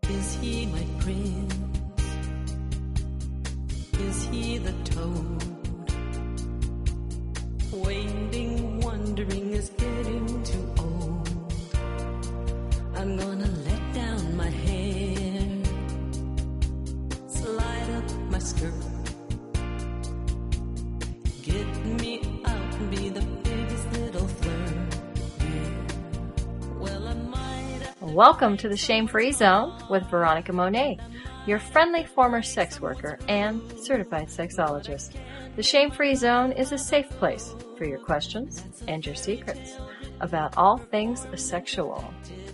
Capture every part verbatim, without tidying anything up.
Is he my prince? Is he the toad? Waiting, wondering is getting too old. I'm gonna let down my hair, slide up my skirt, get me out and be the biggest little flirt. Yeah. Well, I might have... Welcome to the Shame-Free Zone with Veronica Monet, your friendly former sex worker and certified sexologist. The Shame-Free Zone is a safe place for your questions and your secrets about all things sexual.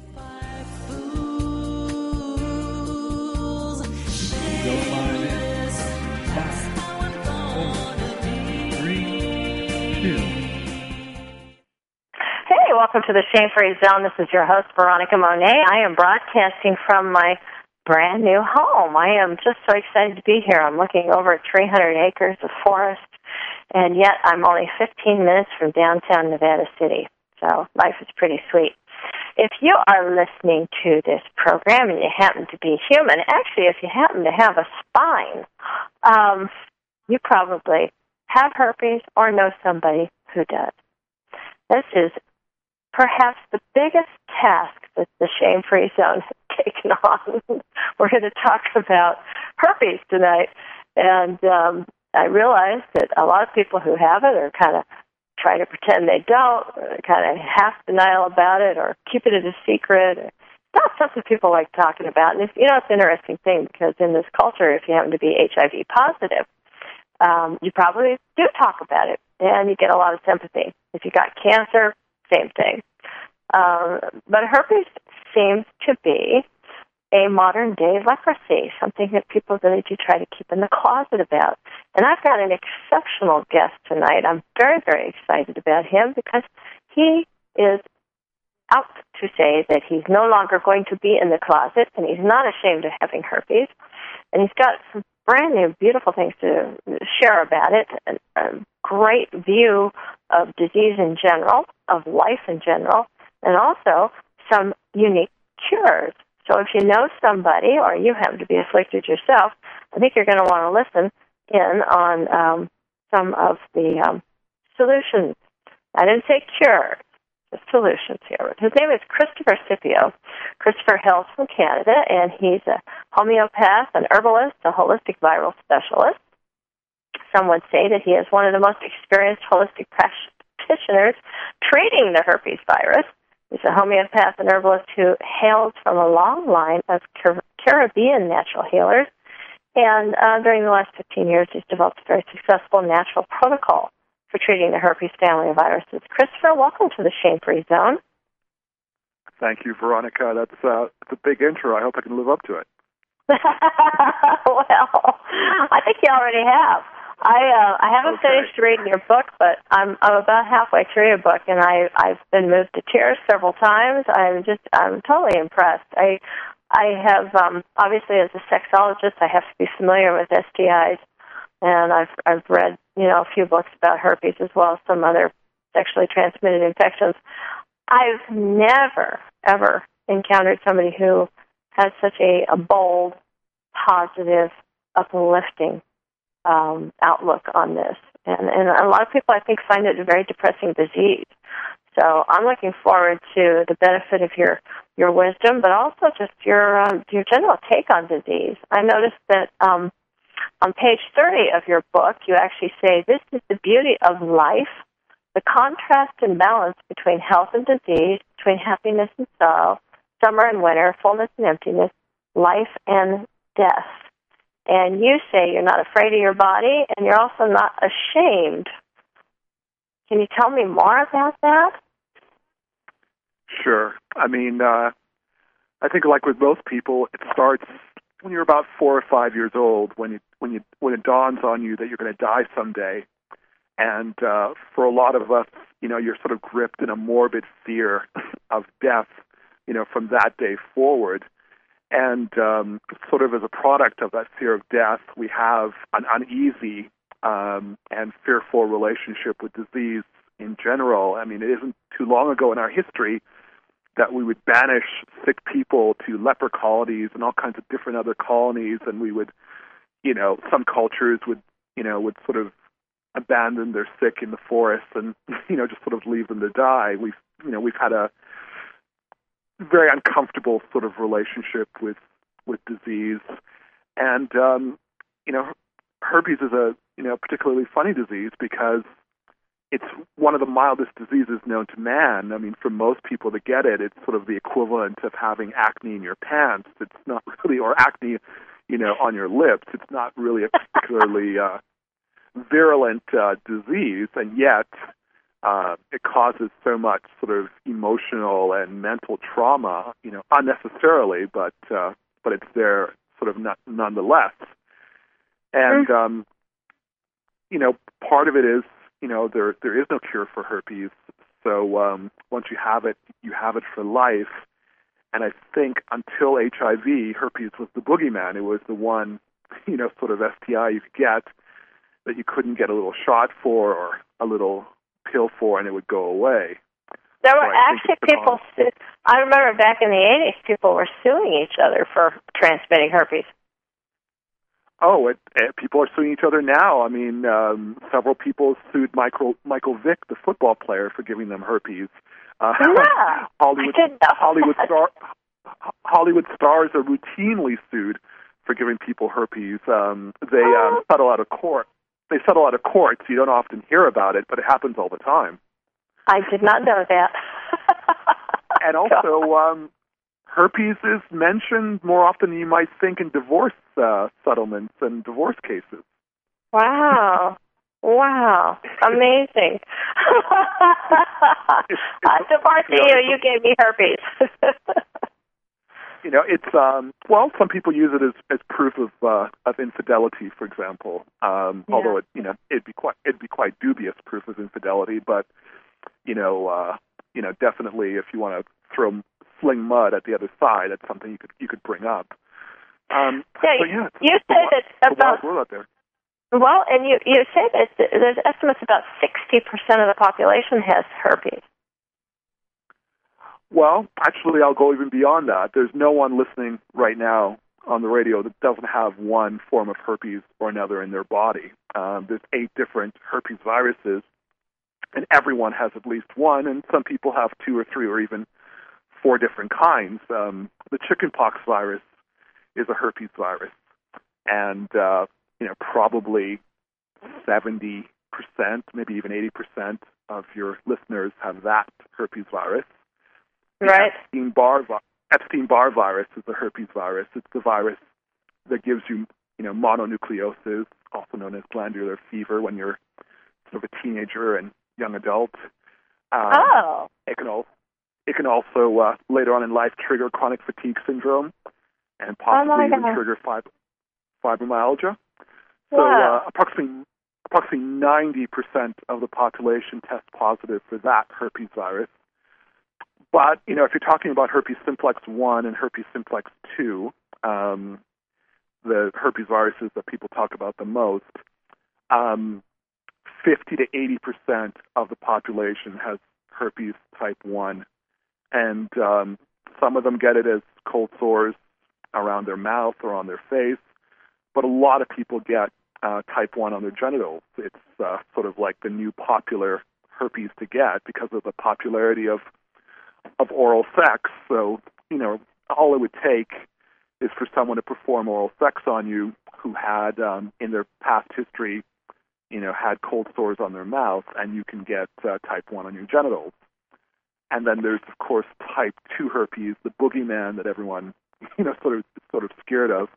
Hey, welcome to the Shame-Free Zone. This is your host, Veronica Monet. I am broadcasting from my brand new home. I am just so excited to be here. I'm looking over three hundred acres of forest, and yet I'm only fifteen minutes from downtown Nevada City. So life is pretty sweet. If you are listening to this program and you happen to be human, actually, if you happen to have a spine, um, you probably have herpes or know somebody who does. This is perhaps the biggest task that the Shame-Free Zone has taken on. We're going to talk about herpes tonight, and um, I realize that a lot of people who have it are kind of trying to pretend they don't, or kind of half denial about it, or keeping it a secret. It's not something people like talking about. And, it's, you know, it's an interesting thing, because in this culture, if you happen to be H I V positive, um, you probably do talk about it, and you get a lot of sympathy. If you got cancer, same thing. Um, but herpes seems to be a modern-day leprosy, something that people really do try to keep in the closet about. And I've got an exceptional guest tonight. I'm very, very excited about him because he is out to say that he's no longer going to be in the closet, and he's not ashamed of having herpes. And he's got some brand new, beautiful things to share about it, a, a great view of disease in general, of life in general, and also some unique cures. So if you know somebody or you happen to be afflicted yourself, I think you're going to want to listen in on um, some of the um, solutions. I didn't say cures, the solutions here. His name is Christopher Scipio. Christopher hails from Canada, and he's a homeopath, an herbalist, a holistic viral specialist. Some would say that he is one of the most experienced holistic practitioners treating the herpes virus. He's a homeopath and herbalist who hails from a long line of Car- Caribbean natural healers. And uh, during the last fifteen years, he's developed a very successful natural protocol for treating the herpes family of viruses. Christopher, welcome to the Shame-Free Zone. Thank you, Veronica. That's, uh, that's a big intro. I hope I can live up to it. Well, I think you already have. I uh, I haven't okay. finished reading your book, but I'm I'm about halfway through your book, and I I've been moved to tears several times. I'm just I'm totally impressed. I I have um, obviously as a sexologist, I have to be familiar with S T Is, and I've I've read you know a few books about herpes as well as some other sexually transmitted infections. I've never ever encountered somebody who has such a, a bold, positive, uplifting um, outlook on this. And, and a lot of people, I think, find it a very depressing disease. So I'm looking forward to the benefit of your, your wisdom, but also just your um, your general take on disease. I noticed that um, on page thirty of your book, you actually say, this is the beauty of life, the contrast and balance between health and disease, between happiness and sorrow, summer and winter, fullness and emptiness, life and death. And you say you're not afraid of your body, and you're also not ashamed. Can you tell me more about that? Sure. I mean, uh, I think like with most people, it starts when you're about four or five years old, when you, when you, when it dawns on you that you're going to die someday. And uh, for a lot of us, you know, you're sort of gripped in a morbid fear of death, you know, from that day forward. And um, sort of as a product of that fear of death, we have an uneasy um, and fearful relationship with disease in general. I mean, it isn't too long ago in our history that we would banish sick people to leper colonies and all kinds of different other colonies, and we would, you know, some cultures would, you know, would sort of abandon their sick in the forest and, you know, just sort of leave them to die. We've, you know, we've had a very uncomfortable sort of relationship with, with disease. And, um, you know, herpes is a, you know, particularly funny disease because it's one of the mildest diseases known to man. I mean, for most people that get it, it's sort of the equivalent of having acne in your pants. It's not really, or acne, you know, on your lips. It's not really a particularly uh, virulent uh, disease, and yet uh, it causes so much sort of emotional and mental trauma, you know, unnecessarily, but uh, but it's there sort of not, nonetheless. And, um, you know, part of it is, you know, there there is no cure for herpes. So um, once you have it, you have it for life. And I think until H I V, herpes was the boogeyman. It was the one, you know, sort of S T I you could get that you couldn't get a little shot for or a little pill for, and it would go away. There were so actually people, su- I remember back in the eighties, people were suing each other for transmitting herpes. Oh, it, it, people are suing each other now. I mean, um, several people sued Michael Michael Vick, the football player, for giving them herpes. Uh, yeah, Hollywood, I didn't know Hollywood, that. star, Hollywood stars are routinely sued for giving people herpes. Um, they um, settle out of court. They settle out of court, so you don't often hear about it, but it happens all the time. I did not know that. And also, um, herpes is mentioned more often than you might think in divorce uh, settlements and divorce cases. Wow. Wow. Amazing. It's, it's, I'm divorcing you, know, you. You gave me herpes. You know, it's, um, well, some people use it as, as proof of uh, of infidelity, for example. Um, Yeah. Although, it, you know, it'd be quite it'd be quite dubious proof of infidelity. But, you know, uh, you know, definitely if you want to throw fling mud at the other side, that's something you could you could bring up. Um, yeah, but yeah, you it's said a, that it's a wild about world out there. well, and you you said that there's estimates about sixty percent of the population has herpes. Well, actually, I'll go even beyond that. There's no one listening right now on the radio that doesn't have one form of herpes or another in their body. Um, there's eight different herpes viruses, and everyone has at least one, and some people have two or three or even four different kinds. Um, the chickenpox virus is a herpes virus, and uh, you know, probably seventy percent, maybe even eighty percent of your listeners have that herpes virus. The Right. Epstein-Barr, Epstein-Barr virus is the herpes virus. It's the virus that gives you, you know, mononucleosis, also known as glandular fever, when you're sort of a teenager and young adult. Um, Oh. It can also, it can also uh, later on in life trigger chronic fatigue syndrome and possibly Oh my even God. trigger fib- fibromyalgia. So Wow. uh, approximately approximately ninety percent of the population test positive for that herpes virus. But, you know, if you're talking about herpes simplex one and herpes simplex two, um, the herpes viruses that people talk about the most, um, fifty to eighty percent of the population has herpes type one. And um, some of them get it as cold sores around their mouth or on their face. But a lot of people get uh, type one on their genitals. It's uh, sort of like the new popular herpes to get because of the popularity of of oral sex. So, you know, all it would take is for someone to perform oral sex on you who had, um, in their past history, you know, had cold sores on their mouth, and you can get uh, type one on your genitals. And then there's, of course, type two herpes, the boogeyman that everyone, you know, sort of sort of scared of.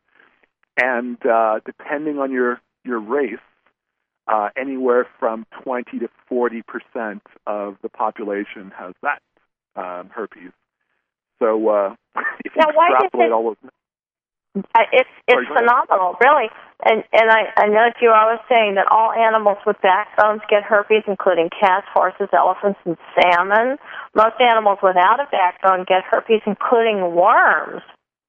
And uh, depending on your, your race, uh, anywhere from twenty to forty percent of the population has that Um, herpes. So uh, if you Now, why does extrapolate it- all those, Uh, It's it's Sorry, go ahead. phenomenal, really. And and I, I know you were always saying that all animals with backbones get herpes, including cats, horses, elephants, and salmon. Most animals without a backbone get herpes, including worms.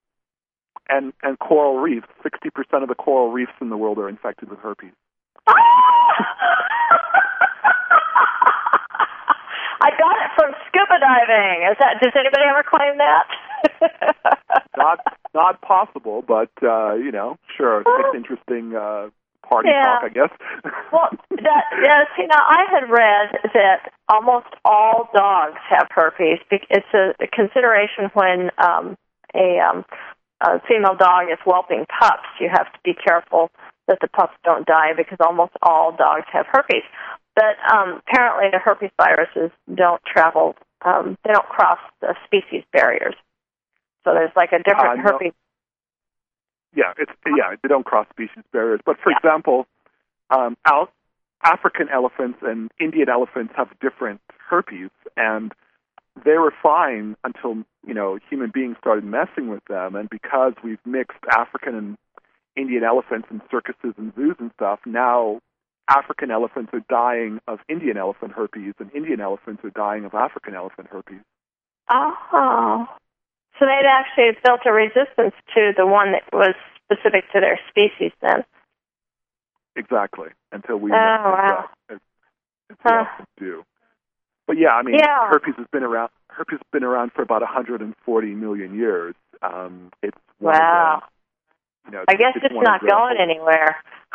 and and coral reefs, sixty percent of the coral reefs in the world are infected with herpes. I got it from scuba diving. Is that? Does anybody ever claim that? not not possible, but uh, you know, sure, it's interesting uh, party Yeah. talk, I guess. Well, that yes, you know, I had read that almost all dogs have herpes. Bec- It's a, a consideration when um, a, um, a female dog is whelping pups. You have to be careful that the pups don't die because almost all dogs have herpes. But um, apparently, the herpes viruses don't travel; um, they don't cross the species barriers. So there's like a different Uh, no. herpes. Yeah, it's yeah, they don't cross species barriers. But for Yeah. example, um, Al- African elephants and Indian elephants have different herpes, and they were fine until you know human beings started messing with them. And because we've mixed African and Indian elephants in circuses and zoos and stuff, now African elephants are dying of Indian elephant herpes, and Indian elephants are dying of African elephant herpes. Oh. So they'd actually built a resistance to the one that was specific to their species then. Exactly. Until we Oh, wow. as, as we Huh. often do. But yeah, I mean, Yeah. herpes has been around. Herpes has been around for about one hundred forty million years. Um, it's one Wow. Of the, you know, I guess it's it's one not of the- going anywhere.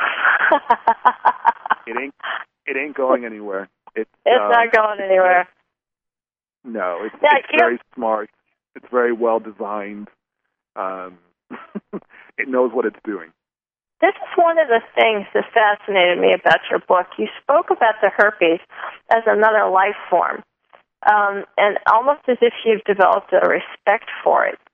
It ain't. It ain't going anywhere. It's, It's uh, not going anywhere. No, it's, Yeah, it's you- very smart. It's very well designed. Um, it knows what it's doing. This is one of the things that fascinated me about your book. You spoke about the herpes as another life form, um, and almost as if you've developed a respect for it.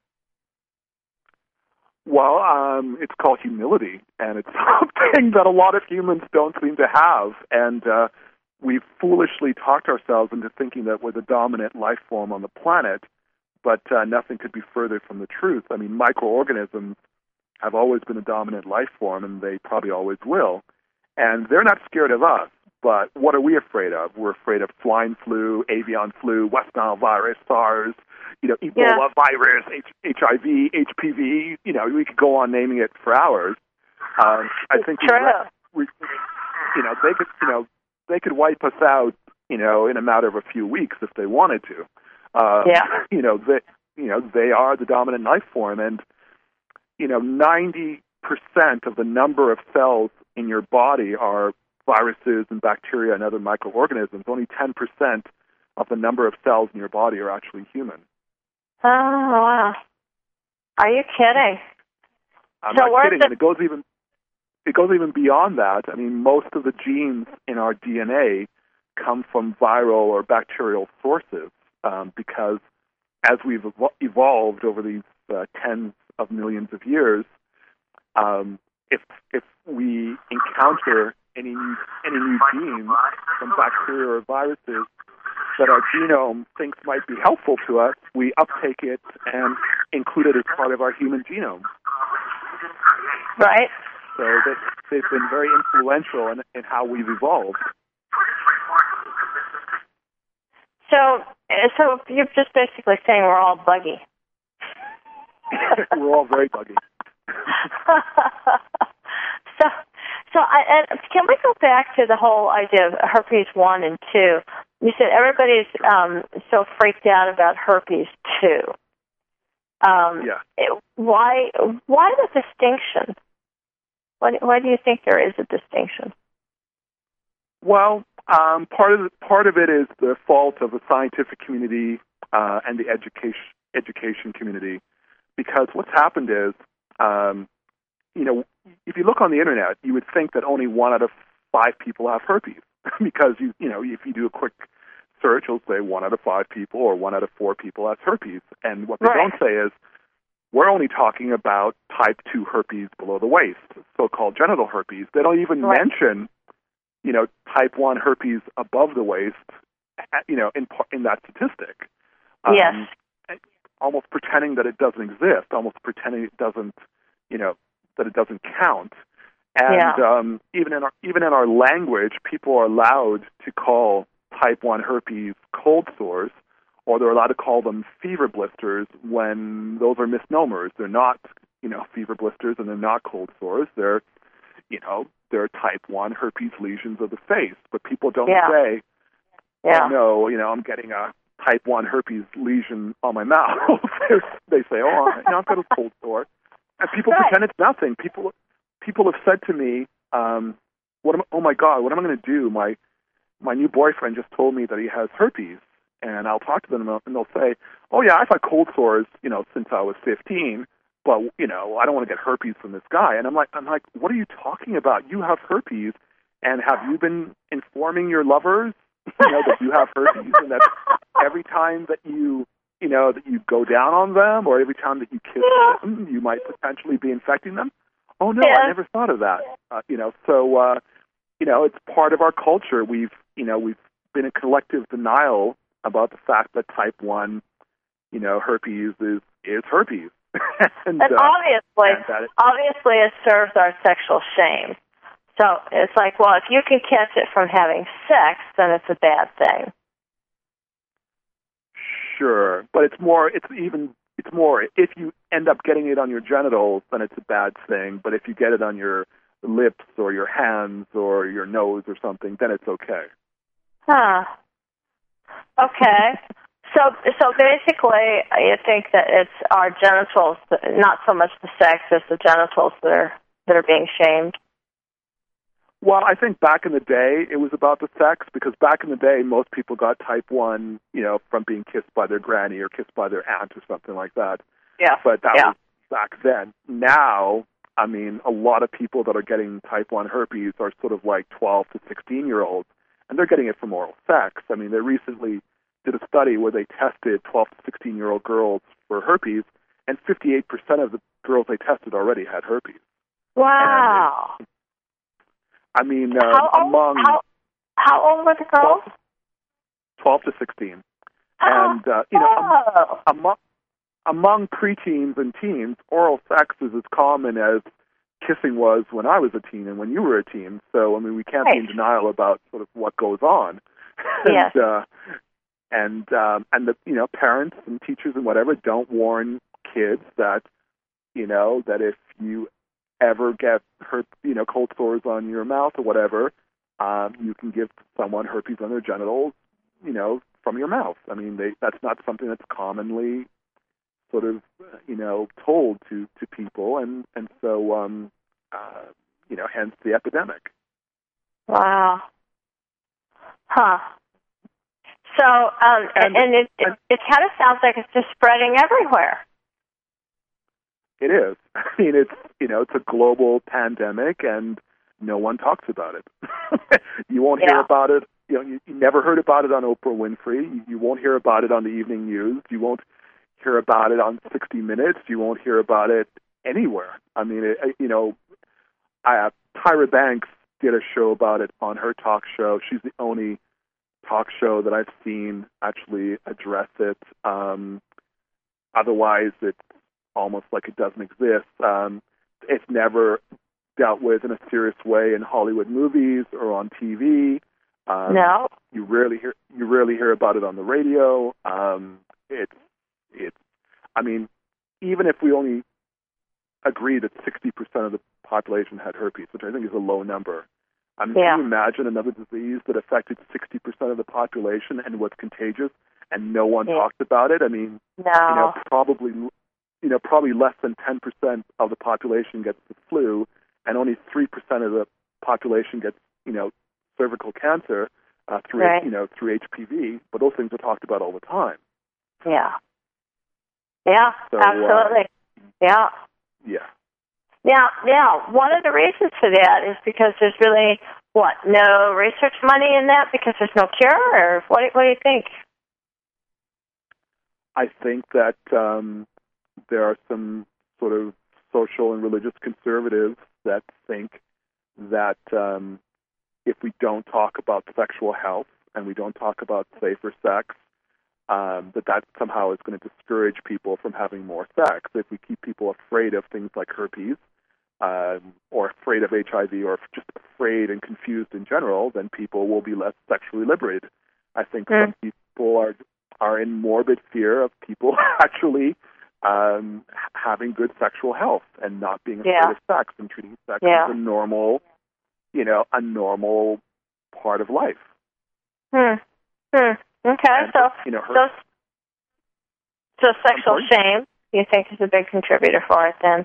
Well, um, it's called humility, and it's something that a lot of humans don't seem to have. And uh, we've foolishly talked ourselves into thinking that we're the dominant life form on the planet, but uh, nothing could be further from the truth. I mean, microorganisms have always been a dominant life form, and they probably always will. And they're not scared of us, but what are we afraid of? We're afraid of swine flu, avian flu, West Nile virus, SARS, you know, Ebola Yeah. virus, H- HIV, H P V. You know, we could go on naming it for hours. Um, I think we, True. we, you know, they could, you know, they could wipe us out, you know, in a matter of a few weeks if they wanted to. Uh, Yeah. You know, they, you know, they are the dominant life form, and you know, ninety percent of the number of cells in your body are viruses and bacteria and other microorganisms. Only ten percent of the number of cells in your body are actually human. Oh, wow. Are you kidding? I'm So not where's kidding. the- And it goes even it goes even beyond that. I mean, most of the genes in our D N A come from viral or bacterial sources um, because as we've evo- evolved over these uh, tens of millions of years, um, if if we encounter any new, any new genes from bacteria or viruses that our genome thinks might be helpful to us, we uptake it and include it as part of our human genome. Right? So they, they've been very influential in, in how we've evolved. So, uh, so you're just basically saying we're all buggy. We're all very buggy. so, so I, and can we go back to the whole idea of herpes one and two? You said everybody's um, so freaked out about herpes two. Um, Yeah. it, why? Why the distinction? Why, why do you think there is a distinction? Well, um, part of the, part of it is the fault of the scientific community uh, and the education education community, because what's happened is, um, you know, if you look on the internet, you would think that only one out of five people have herpes, because you you know if you do a quick search, it'll say one out of five people or one out of four people has herpes, and what they Right. don't say is we're only talking about type two herpes below the waist, so-called genital herpes. They don't even Right. mention, you know, type one herpes above the waist, you know, in in that statistic. Yes. Almost pretending that it doesn't exist, almost pretending it doesn't, you know, that it doesn't count. And Yeah. um, even in our even in our language, people are allowed to call type one herpes cold sores, or they're allowed to call them fever blisters when those are misnomers. They're not, you know, fever blisters, and they're not cold sores. They're, you know, they're type one herpes lesions of the face. But people don't Yeah. say, Yeah. oh, no, you know, I'm getting a type one herpes lesion on my mouth. They say, oh, I- I've got a cold sore. And people Right. pretend it's nothing. People people have said to me, um, "What am? Oh my God, what am I going to do? My my new boyfriend just told me that he has herpes." And I'll talk to them, and they'll say, "Oh yeah, I've had cold sores, you know, since I was fifteen, but you know, I don't want to get herpes from this guy." And I'm like, I'm like, "What are you talking about? You have herpes, and have you been informing your lovers, you know, that you have herpes, and that every time that you, you know, that you go down on them, or every time that you kiss Yeah. them, you might potentially be infecting them?" Oh no, Yeah. I never thought of that. Uh, you know, so uh, you know, it's part of our culture. We've, you know, we've been in collective denial about the fact that type one, you know, herpes is is herpes. and, And uh, obviously, and that it- obviously, it serves our sexual shame. So it's like, well, if you can catch it from having sex, then it's a bad thing. Sure, but it's more. It's even. It's more. If you end up getting it on your genitals, then it's a bad thing. But if you get it on your lips or your hands or your nose or something, then it's okay. Huh. Okay. So, so basically, you think that it's our genitals, not so much the sex, it's the genitals that are that are being shamed. Well, I think back in the day it was about the sex, because back in the day most people got type one, you know, from being kissed by their granny or kissed by their aunt or something like that. Yeah. But that Yeah. was back then. Now, I mean, a lot of people that are getting type one herpes are sort of like twelve to sixteen year olds, and they're getting it from oral sex. I mean, they recently did a study where they tested twelve to sixteen year old girls for herpes, and fifty-eight percent of the girls they tested already had herpes. Wow. I mean, uh, how, old, among how, how old were the girls? twelve to sixteen. Oh. And, uh, you know, am- Oh. among, among preteens and teens, oral sex is as common as kissing was when I was a teen and when you were a teen. So, I mean, we can't be in Right. denial about sort of what goes on. Yes. and, uh, and, um, and the, you know, parents and teachers and whatever don't warn kids that, you know, that if you ever get hurt, you know, cold sores on your mouth or whatever, um, you can give someone herpes on their genitals, you know, from your mouth. I mean, they, that's not something that's commonly sort of, you know, told to, to people, and, and so, um, uh, you know, hence the epidemic. Wow. Huh. So, um, and, And- and it, it, and- it kind of sounds like it's just spreading everywhere. It is. I mean, it's, you know, it's a global pandemic, and no one talks about it. You won't hear Yeah. about it. You know, you, you never heard about it on Oprah Winfrey. You, you won't hear about it on the evening news. You won't hear about it on sixty minutes. You won't hear about it anywhere. I mean, it, you know, I, uh, Tyra Banks did a show about it on her talk show. She's the only talk show that I've seen actually address it. Um, otherwise, it's almost like it doesn't exist. Um, it's never dealt with in a serious way in Hollywood movies or on T V. Um, No. You rarely hear you rarely hear about it on the radio. Um, it's it's. I mean, even if we only agree that sixty percent of the population had herpes, which I think is a low number. I mean, Yeah. can you imagine another disease that affected sixty percent of the population and was contagious, and no one Yeah. talked about it? I mean, No. you know, probably, you know, probably less than ten percent of the population gets the flu, and only three percent of the population gets, you know, cervical cancer uh, through, Right. you know, through H P V. But those things are talked about all the time. Yeah. Yeah, So, uh, absolutely. Yeah. Yeah. Now, now, one of the reasons for that is because there's really, what, no research money in that because there's no cure, or what, what do you think? I think that um, there are some sort of social and religious conservatives that think that um, if we don't talk about sexual health and we don't talk about safer sex, um, that that somehow is going to discourage people from having more sex. If we keep people afraid of things like herpes, um, or afraid of H I V, or just afraid and confused in general, then people will be less sexually liberated. I think Mm. some people are are in morbid fear of people actually um, having good sexual health and not being afraid Yeah. of sex and treating sex Yeah. as a normal, you know, a normal part of life. Hmm. Hmm. Okay, And, so you know, her, so, so sexual sorry? shame, you think, is a big contributor for it then?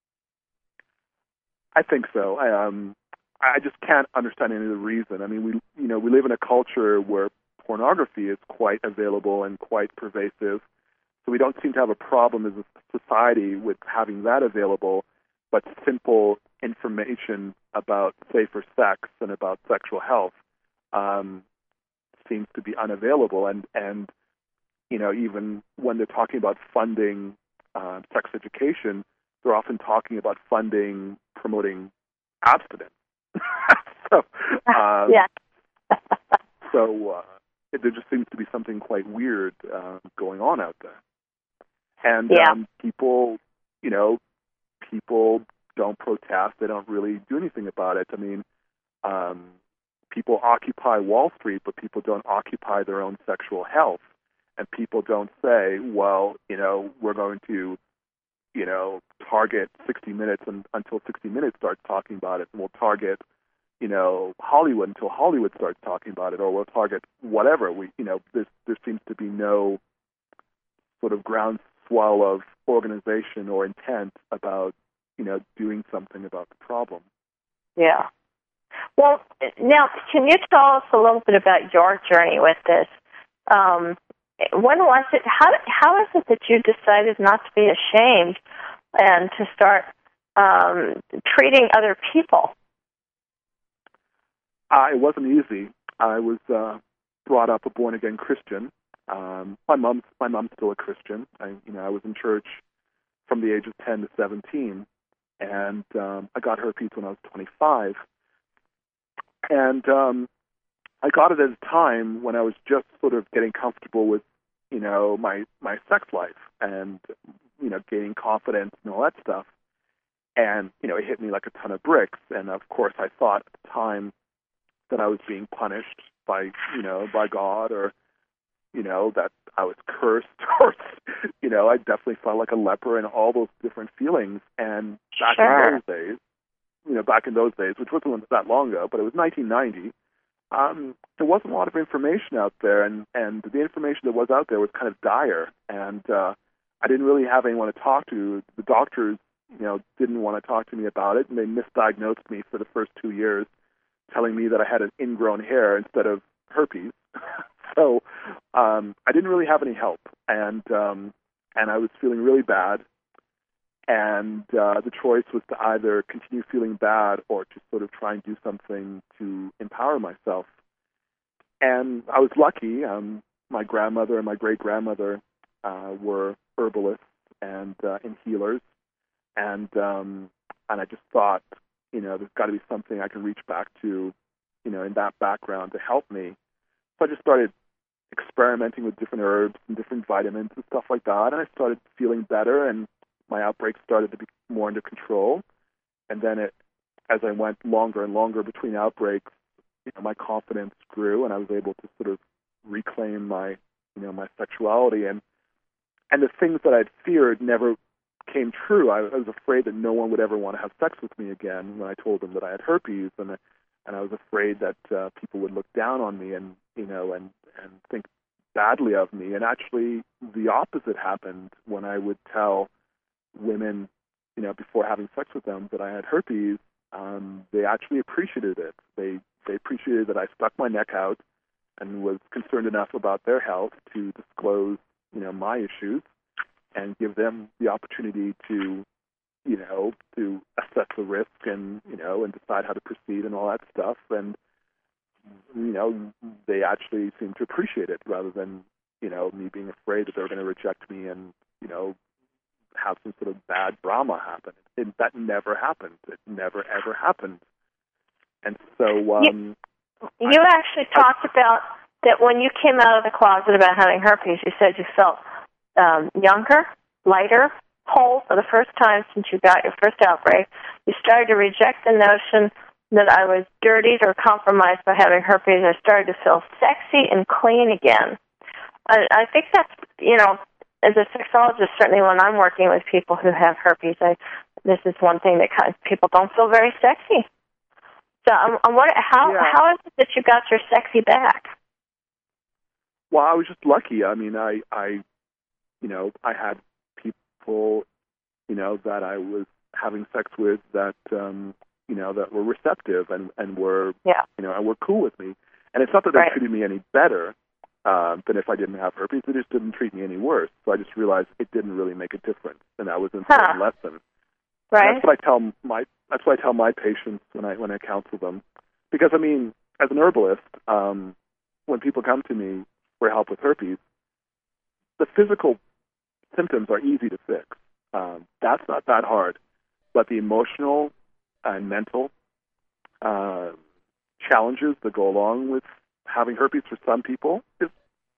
I think so. I, um, I just can't understand any other reason. I mean, we you know we live in a culture where pornography is quite available and quite pervasive, so we don't seem to have a problem as a society with having that available, but simple information about safer sex and about sexual health um, seems to be unavailable. And, and, you know, even when they're talking about funding uh, sex education, they're often talking about funding promoting abstinence. so, um, yeah. so uh, there just seems to be something quite weird uh, going on out there. And yeah. um, people, you know, people don't protest. They don't really do anything about it. I mean, um, people occupy Wall Street, but people don't occupy their own sexual health. And people don't say, well, you know, we're going to, you know, target sixty minutes and, until sixty minutes starts talking about it, and we'll target, you know, Hollywood until Hollywood starts talking about it, or we'll target whatever. We, you know, there there seems to be no sort of groundswell of organization or intent about, you know, doing something about the problem. Yeah. Well, now, can you tell us a little bit about your journey with this? Um, when was it? How how is it that you decided not to be ashamed and to start um, treating other people? Uh, it wasn't easy. I was uh, brought up a born-again Christian. Um, my mom, my mom's still a Christian. I, you know, I was in church from the age of ten to seventeen, and um, I got herpes when I was twenty-five. And um, I got it at a time when I was just sort of getting comfortable with, you know, my my sex life and, you know, gaining confidence and all that stuff. And, you know, it hit me like a ton of bricks. And of course, I thought at the time that I was being punished by, you know, by God, or, you know, that I was cursed, or, you know, I definitely felt like a leper and all those different feelings. And back Sure. in those days, you know, back in those days, which wasn't that long ago, but it was nineteen ninety, um, there wasn't a lot of information out there, and, and the information that was out there was kind of dire, and uh, I didn't really have anyone to talk to. The doctors, you know, didn't want to talk to me about it, and they misdiagnosed me for the first two years, telling me that I had an ingrown hair instead of herpes. So um, I didn't really have any help, and um, and I was feeling really bad. And uh, the choice was to either continue feeling bad or to sort of try and do something to empower myself. And I was lucky. Um, my grandmother and my great-grandmother uh, were herbalists and, uh, and healers. And um, and I just thought, you know, there's got to be something I can reach back to, you know, in that background to help me. So I just started experimenting with different herbs and different vitamins and stuff like that. And I started feeling better, and my outbreaks started to be more under control. And then it, as I went longer and longer between outbreaks, you know, my confidence grew, and I was able to sort of reclaim my, you know, my sexuality. And and the things that I'd feared never came true. I, I was afraid that no one would ever want to have sex with me again when I told them that I had herpes, and and I was afraid that uh, people would look down on me and, you know, and and think badly of me. And actually, the opposite happened when I would tell women, you know, before having sex with them that I had herpes. Um, they actually appreciated it. They they appreciated that I stuck my neck out and was concerned enough about their health to disclose, you know, my issues and give them the opportunity to, you know, to assess the risk and, you know, and decide how to proceed and all that stuff. And, you know, they actually seemed to appreciate it rather than, you know, me being afraid that they were going to reject me and, you know, have some sort of bad drama happen. It, that never happened. It never, ever happened. And so... Um, you, you I, actually talked I, about that when you came out of the closet about having herpes, you said you felt um, younger, lighter, whole for the first time since you got your first outbreak. You started to reject the notion that I was dirtied or compromised by having herpes. I started to feel sexy and clean again. I, I think that's, you know, as a sexologist, certainly when I'm working with people who have herpes, I, this is one thing that kind of, people don't feel very sexy. So I'm, I'm wondering, how, yeah. how is it that you got your sexy back? well, I was just lucky. I mean, I, I, you know, I had people, you know, that I was having sex with that, um, you know, that were receptive and, and were, yeah. you know, and were cool with me. And it's not that they Right. treated me any better uh, than if I didn't have herpes. They just didn't treat me any worse. So I just realized it didn't really make a difference, and that was an important Huh. lesson. Right. And that's what I tell my that's what I tell my patients when I when I counsel them, because I mean, as an herbalist, um, when people come to me for help with herpes, the physical symptoms are easy to fix. Um, that's not that hard, but the emotional and mental uh, challenges that go along with having herpes for some people is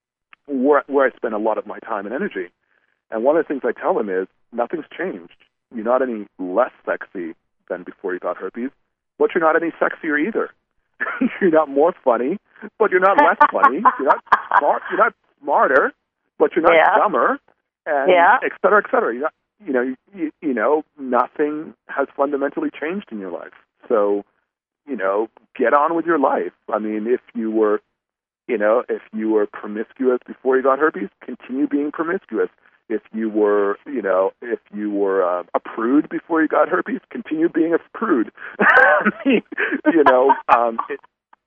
where, where I spend a lot of my time and energy. And one of the things I tell them is nothing's changed. You're not any less sexy than before you got herpes, but you're not any sexier either. You're not more funny, but you're not less funny. You're not smart. You're not smarter, but you're not Yeah. dumber, and Yeah. et cetera, et cetera. You're not, you know, you, you know, nothing has fundamentally changed in your life. So, you know, get on with your life. I mean, if you were, you know, if you were promiscuous before you got herpes, continue being promiscuous. If you were, you know, if you were uh, a prude before you got herpes, continue being a prude. I mean, you know, um, it,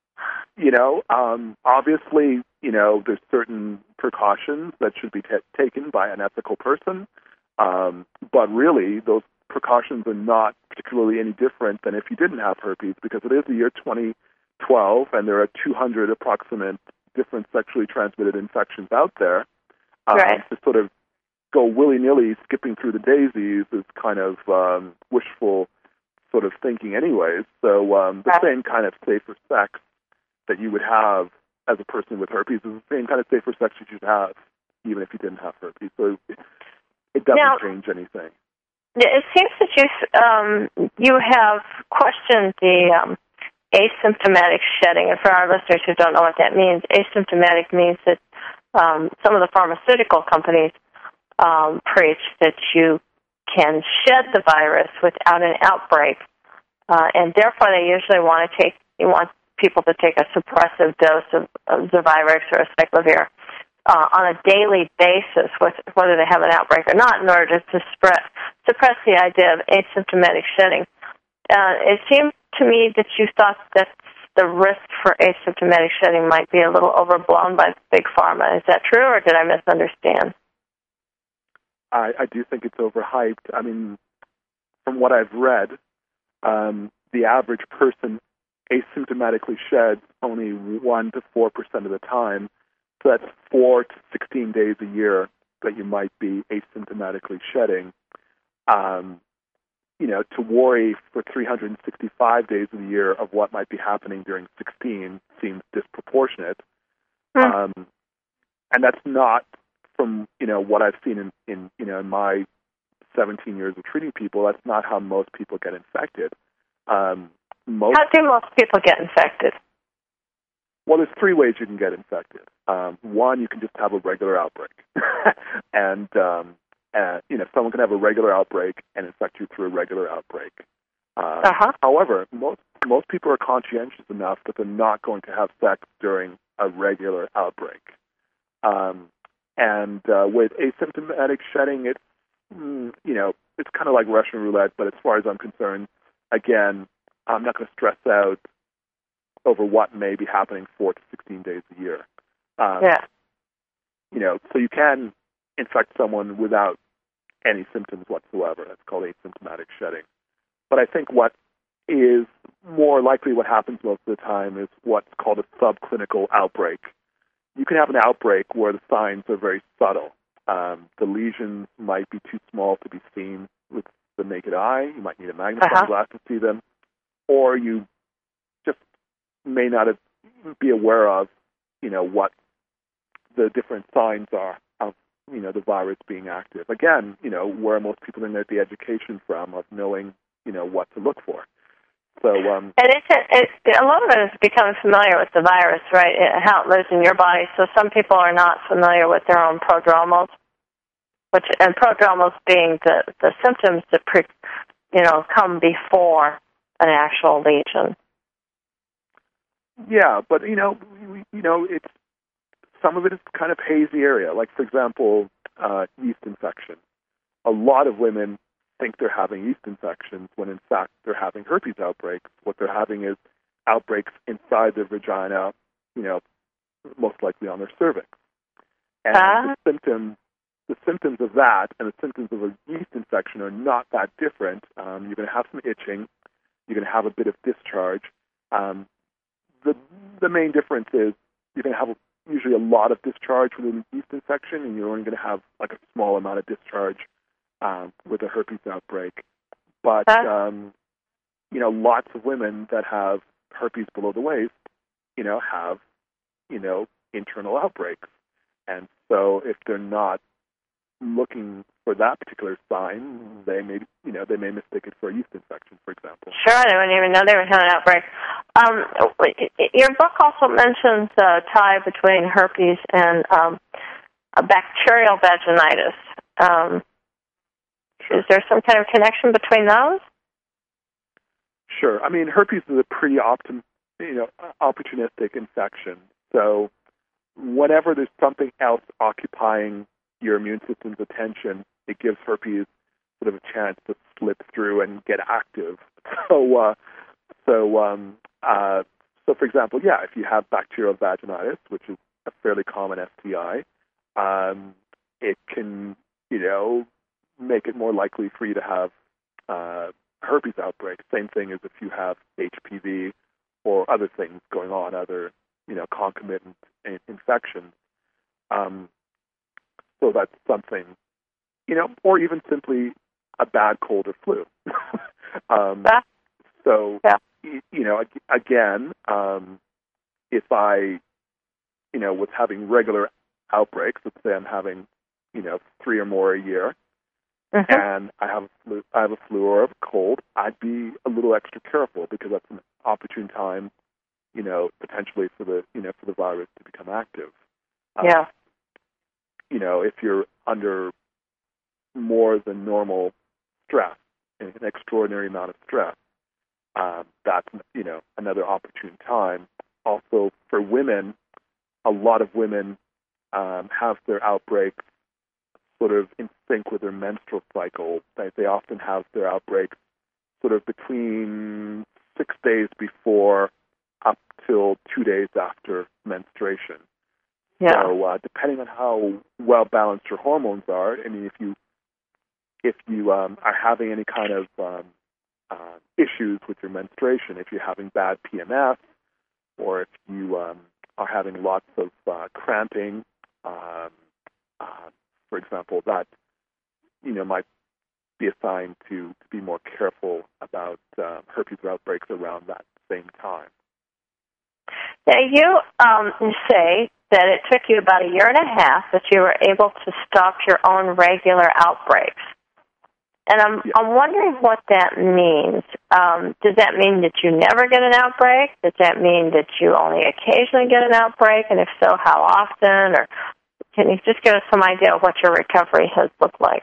you know, um, obviously, you know, there's certain precautions that should be t- taken by an ethical person, um, but really, those precautions are not particularly any different than if you didn't have herpes, because it is the year twenty twelve, and there are two hundred approximate different sexually transmitted infections out there. Um, Right. To sort of go willy-nilly skipping through the daisies is kind of um, wishful sort of thinking anyways. So um, the Right. same kind of safer sex that you would have as a person with herpes is the same kind of safer sex you should have even if you didn't have herpes. So it, it doesn't Now, change anything. it seems that you um, you have questioned the um, asymptomatic shedding. And for our listeners who don't know what that means, asymptomatic means that um, some of the pharmaceutical companies um, preach that you can shed the virus without an outbreak, uh, and therefore they usually want to take you want people to take a suppressive dose of, of Xevirix or acyclovir uh, on a daily basis, with, whether they have an outbreak or not, in order to spread, suppress the idea of asymptomatic shedding. Uh, it seemed to me that you thought that the risk for asymptomatic shedding might be a little overblown by Big Pharma. Is that true, or did I misunderstand? I, I do think it's overhyped. I mean, from what I've read, um, the average person asymptomatically sheds only one to four percent of the time. So that's four to sixteen days a year that you might be asymptomatically shedding. Um, you know, to worry for three hundred sixty-five days of the year of what might be happening during sixteen seems disproportionate. Hmm. Um, and that's not from, you know, what I've seen in, in, you know, in my seventeen years of treating people. That's not how most people get infected. Um, most, How do most people get infected? well, there's three ways you can get infected. Um, one, you can just have a regular outbreak. and, um, and, you know, someone can have a regular outbreak and infect you through a regular outbreak. Uh, Uh-huh. However, most most people are conscientious enough that they're not going to have sex during a regular outbreak. Um, and uh, with asymptomatic shedding, it's, mm, you know, it's kind of like Russian roulette, but as far as I'm concerned, again, I'm not going to stress out over what may be happening four to sixteen days a year. Um, Yeah. You know, so you can infect someone without any symptoms whatsoever. That's called asymptomatic shedding. But I think what is more likely what happens most of the time is what's called a subclinical outbreak. You can have an outbreak where the signs are very subtle. Um, the lesions might be too small to be seen with the naked eye. You might need a magnifying Uh-huh. glass to see them. Or you just may not have, be aware of, you know, what the different signs are of, you know, the virus being active. Again, you know, where most people didn't get the education from of knowing, you know, what to look for. So, um, And it's, it's, a lot of it is becoming familiar with the virus, right, and how it lives in your body. So some people are not familiar with their own prodromals, which, and prodromals being the, the symptoms that, pre, you know, come before an actual lesion. yeah, but, you know, we, you know, it's some of it is kind of hazy area. Like, for example, uh, yeast infection. A lot of women think they're having yeast infections when, in fact, they're having herpes outbreaks. What they're having is outbreaks inside their vagina, you know, most likely on their cervix. And Uh. the symptoms, the symptoms of that and the symptoms of a yeast infection are not that different. Um, you're going to have some itching. You're going to have a bit of discharge. Um, the the main difference is you're going to have usually a lot of discharge with a yeast infection, and you're only going to have like a small amount of discharge um, with a herpes outbreak. But Huh? um, you know, lots of women that have herpes below the waist, you know, have you know internal outbreaks, and so if they're not looking for that particular sign, they may, you know, they may mistake it for a yeast infection, for example. Sure, I didn't even know they were having an outbreak. Um, your book also mentions a tie between herpes and um, a bacterial vaginitis. Um, is there some kind of connection between those? Sure. I mean, herpes is a pretty optim, you know, opportunistic infection. So whenever there's something else occupying your immune system's attention, it gives herpes sort of a chance to slip through and get active. So, uh, so, um, uh, so for example, yeah, if you have bacterial vaginitis, which is a fairly common S T I, um, it can, you know, make it more likely for you to have uh, herpes outbreak. Same thing as if you have H P V or other things going on, other, you know, concomitant in- infections. Um, So that's something, you know, or even simply a bad cold or flu. um, Yeah. so, Yeah. y- you know, ag- again, um, if I, you know, was having regular outbreaks, let's say I'm having, you know, three or more a year, Mm-hmm. and I have a flu, I have a flu or a cold, I'd be a little extra careful because that's an opportune time, you know, potentially for the, you know, for the virus to become active. Um, Yeah. You know, if you're under more than normal stress, an extraordinary amount of stress, um, that's, you know, another opportune time. Also, for women, a lot of women um, have their outbreaks sort of in sync with their menstrual cycle. They, they often have their outbreaks sort of between six days before up till two days after menstruation. Yeah. So uh, depending on how well balanced your hormones are, I mean, if you if you um, are having any kind of um, uh, issues with your menstruation, if you're having bad P M S, or if you um, are having lots of uh, cramping, um, uh, for example, that you know might be a sign to, to be more careful about uh, herpes outbreaks around that same time. Now, you um, say that it took you about a year and a half that you were able to stop your own regular outbreaks. And I'm Yeah. I'm wondering what that means. Um, does that mean that you never get an outbreak? Does that mean that you only occasionally get an outbreak? And if so, how often? Or can you just give us some idea of what your recovery has looked like?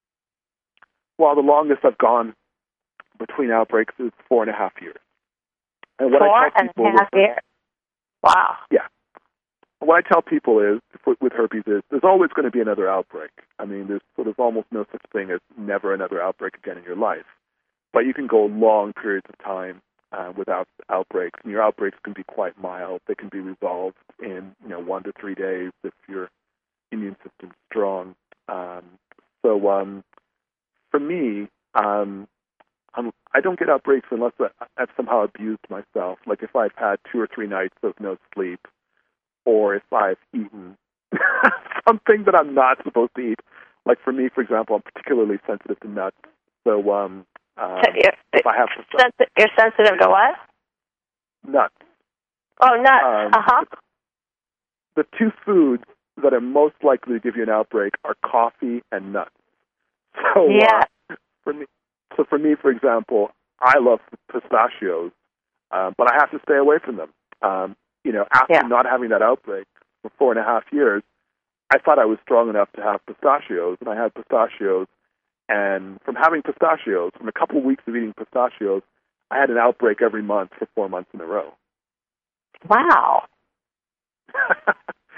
Well, the longest I've gone between outbreaks is four and a half years. And what Four I tell and people a half with, years. Wow. Yeah. What I tell people is, with, with herpes is, there's always going to be another outbreak. I mean, there's sort of almost no such thing as never another outbreak again in your life. But you can go long periods of time uh, without outbreaks, and your outbreaks can be quite mild. They can be resolved in, you know, one to three days if your immune system's strong. Um, so um, for me, um, I'm, I don't get outbreaks unless I, I've somehow abused myself. Like if I've had two or three nights of no sleep, or if I've eaten something that I'm not supposed to eat. Like for me, for example, I'm particularly sensitive to nuts. So um, um, So you're, if I have to, sensi- you're sensitive to what? nuts, Oh, nuts. um, Uh-huh. the two foods that are most likely to give you an outbreak are coffee and nuts. So Yeah. uh, for me, so for me, for example, I love pistachios, uh, but I have to stay away from them. Um, you know, after Yeah. not having that outbreak for four and a half years, I thought I was strong enough to have pistachios, and I had pistachios. And from having pistachios, from a couple of weeks of eating pistachios, I had an outbreak every month for four months in a row. Wow.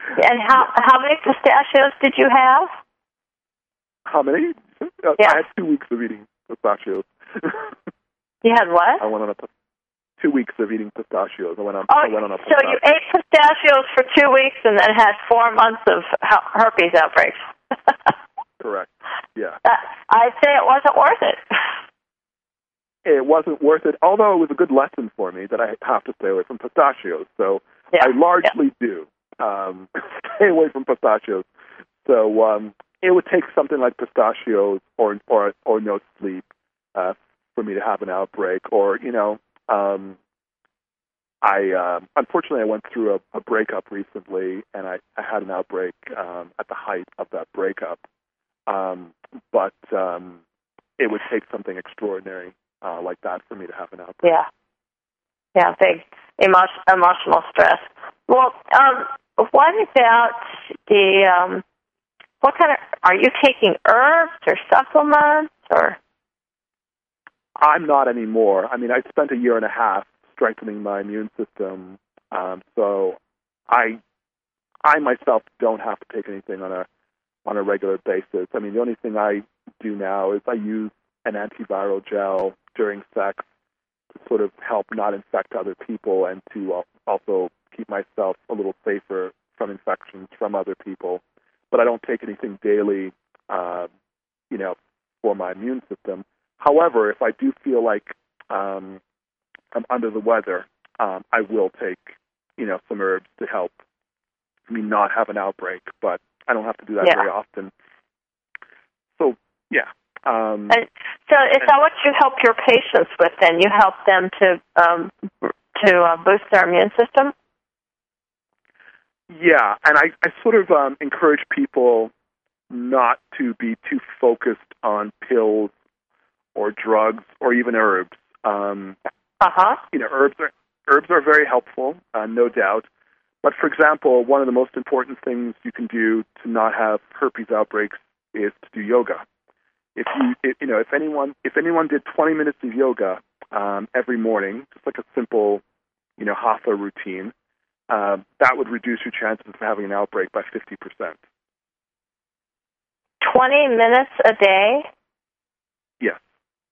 And how how many pistachios did you have? How many? Uh, Yeah. I had two weeks of eating pistachios. You had what? I went on a two weeks of eating pistachios. I went on. Oh, I went on a so you ate pistachios for two weeks and then had four months of her- herpes outbreaks. Correct. Yeah. That, I'd say it wasn't worth it. It wasn't worth it, although it was a good lesson for me that I have to stay away from pistachios. So Yeah. I largely do um, stay away from pistachios. So um, it would take something like pistachios or or or no sleep uh, for me to have an outbreak. Or you know, um, I uh, unfortunately I went through a, a breakup recently, and I, I had an outbreak um, at the height of that breakup. Um, but um, it would take something extraordinary uh, like that for me to have an outbreak. Yeah. Yeah, big emo- emotional stress. Well, um, what about the, um, what kind of, are you taking herbs or supplements or? I'm not anymore. I mean, I spent a year and a half strengthening my immune system, um, so I, I myself don't have to take anything on a on a regular basis. I mean, the only thing I do now is I use an antiviral gel during sex to sort of help not infect other people and to also keep myself a little safer from infections from other people. But I don't take anything daily, uh, you know, for my immune system. However, if I do feel like um, I'm under the weather, um, I will take, you know, some herbs to help me not have an outbreak. But I don't have to do that Yeah. very often. So, yeah. Um, And so is that what you help your patients with then? You help them to um, to uh, boost their immune system? yeah, and I, I sort of um, encourage people not to be too focused on pills or drugs or even herbs. Um, Uh-huh. you know, herbs are herbs are very helpful, uh, no doubt. But for example, one of the most important things you can do to not have herpes outbreaks is to do yoga. If you, if, you know, if anyone, if anyone did twenty minutes of yoga um, every morning, just like a simple, you know, hatha routine, uh, that would reduce your chances of having an outbreak by fifty percent. twenty minutes a day? Yes.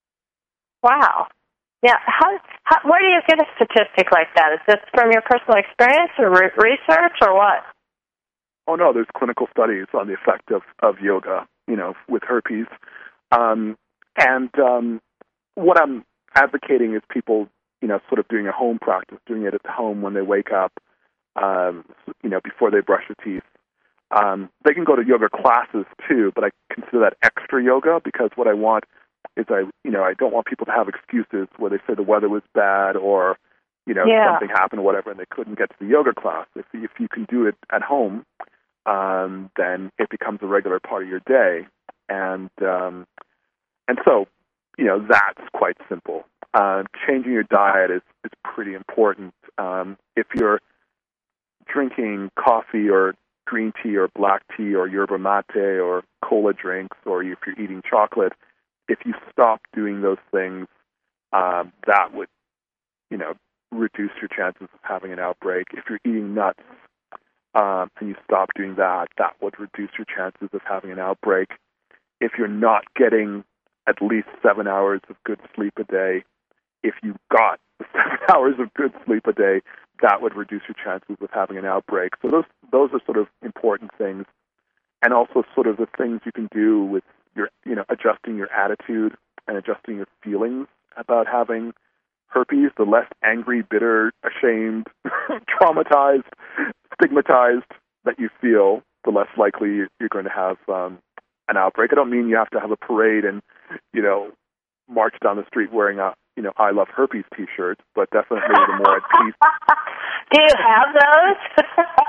Wow. Yeah. How, how, where do you get a statistic like that? Is this from your personal experience or re- research or what? Oh no, there's clinical studies on the effect of, of yoga, you know, with herpes. Um, and um, what I'm advocating is people, you know, sort of doing a home practice, doing it at home when they wake up, um, you know, before they brush their teeth. Um, they can go to yoga classes too, but I consider that extra yoga because what I want is I, you know, I don't want people to have excuses where they say the weather was bad or, you know, Yeah. something happened or whatever and they couldn't get to the yoga class. If, if you can do it at home, um, then it becomes a regular part of your day. And um, and so, you know, that's quite simple. Uh, changing your diet is, is pretty important. Um, if you're drinking coffee or green tea or black tea or yerba mate or cola drinks, or if you're eating chocolate, if you stop doing those things, um, that would, you know, reduce your chances of having an outbreak. If you're eating nuts um, and you stop doing that, that would reduce your chances of having an outbreak. If you're not getting at least seven hours of good sleep a day, if you got seven hours of good sleep a day, that would reduce your chances of having an outbreak. So those those are sort of important things, and also sort of the things you can do with your, you know, adjusting your attitude and adjusting your feelings about having herpes. The less angry, bitter, ashamed, traumatized, stigmatized that you feel, the less likely you're going to have um, an outbreak. I don't mean you have to have a parade and, you know, march down the street wearing a, you know, I love herpes T-shirt, but definitely the more at peace. Do you have those?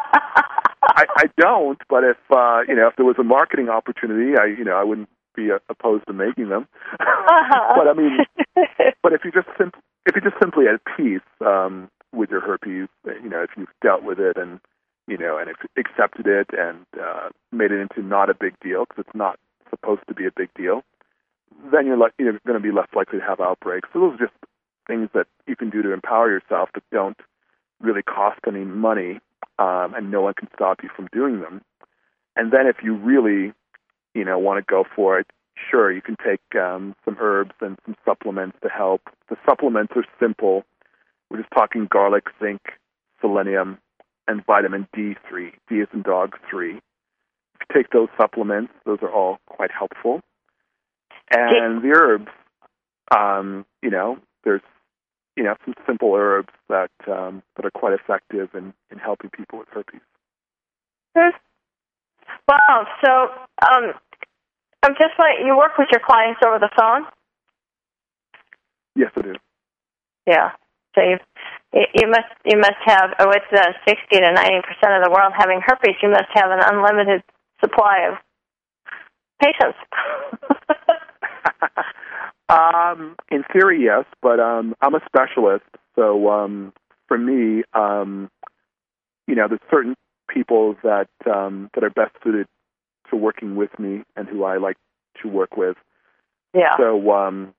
I, I don't, but if uh, you know, if there was a marketing opportunity, I, you know, I wouldn't be uh, opposed to making them. Uh-huh. But I mean, but if you just sim- if you're just simply at peace um, with your herpes, you know, if you've dealt with it and, you know, and if you accepted it and uh, made it into not a big deal because it's not supposed to be a big deal, then you're, like, you're going to be less likely to have outbreaks. So those are just things that you can do to empower yourself that don't really cost any money um, and no one can stop you from doing them. And then if you really, you know, want to go for it, sure, you can take um, some herbs and some supplements to help. The supplements are simple. We're just talking garlic, zinc, selenium, and vitamin D three. D as in dog, three. If you take those supplements, those are all quite helpful. And the herbs, um, you know, there's, you know, some simple herbs that um, that are quite effective in, in helping people with herpes. Wow. So, um, I'm just like, you work with your clients over the phone? Yes, I do. Yeah. So you you must you must have, with uh, sixty to ninety percent of the world having herpes, you must have an unlimited supply of patients. um, in theory, yes, but um, I'm a specialist, so um, for me, um, you know, there's certain people that um, that are best suited to working with me and who I like to work with. Yeah. So, um,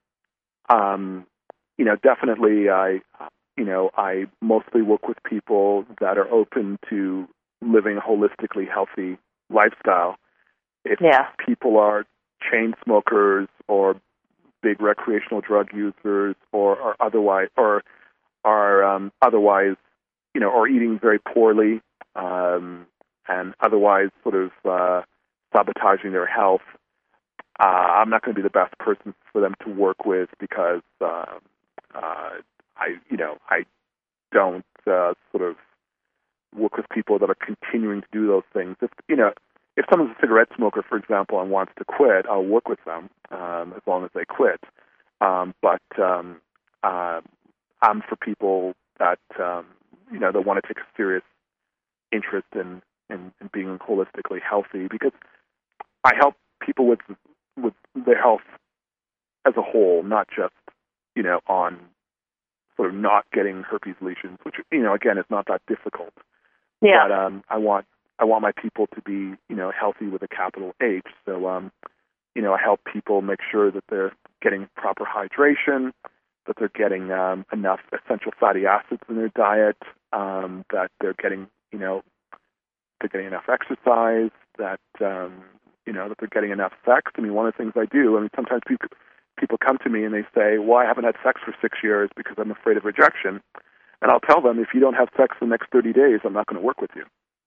um, you know, definitely, I, you know, I mostly work with people that are open to living a holistically healthy lifestyle. If yeah. people are chain smokers or big recreational drug users, or, or otherwise, or are um, otherwise, you know, or eating very poorly, um, and otherwise sort of uh, sabotaging their health, uh, I'm not going to be the best person for them to work with because uh, uh, I, you know, I don't uh, sort of work with people that are continuing to do those things. If you know, if someone's a cigarette smoker, for example, and wants to quit, I'll work with them um, as long as they quit. Um, but um, uh, I'm for people that um, you know that want to take a serious interest in, in, in being holistically healthy, because I help people with with their health as a whole, not just you know on sort of not getting herpes lesions, which you know again is not that difficult. Yeah. But um, I want I want my people to be you know healthy with a capital H. So um, you know I help people make sure that they're getting proper hydration, that they're getting um, enough essential fatty acids in their diet, um, that they're getting you know they're getting enough exercise, that um, you know that they're getting enough sex. I mean, one of the things I do, I mean, sometimes people people come to me and they say, "Well, I haven't had sex for six years because I'm afraid of rejection," and I'll tell them, if you don't have sex for the next thirty days, I'm not going to work with you.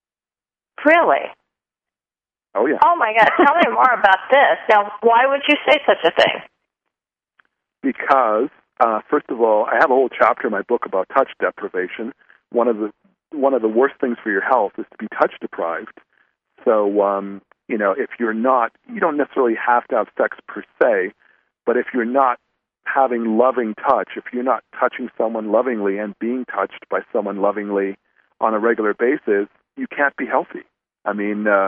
Really? Oh yeah. Oh my God! Tell me more about this. Now, why would you say such a thing? Because uh, first of all, I have a whole chapter in my book about touch deprivation. One of the one of the worst things for your health is to be touch deprived. So, um, you know, if you're not, you don't necessarily have to have sex per se, but if you're not having loving touch, if you're not touching someone lovingly and being touched by someone lovingly on a regular basis, you can't be healthy. I mean, uh,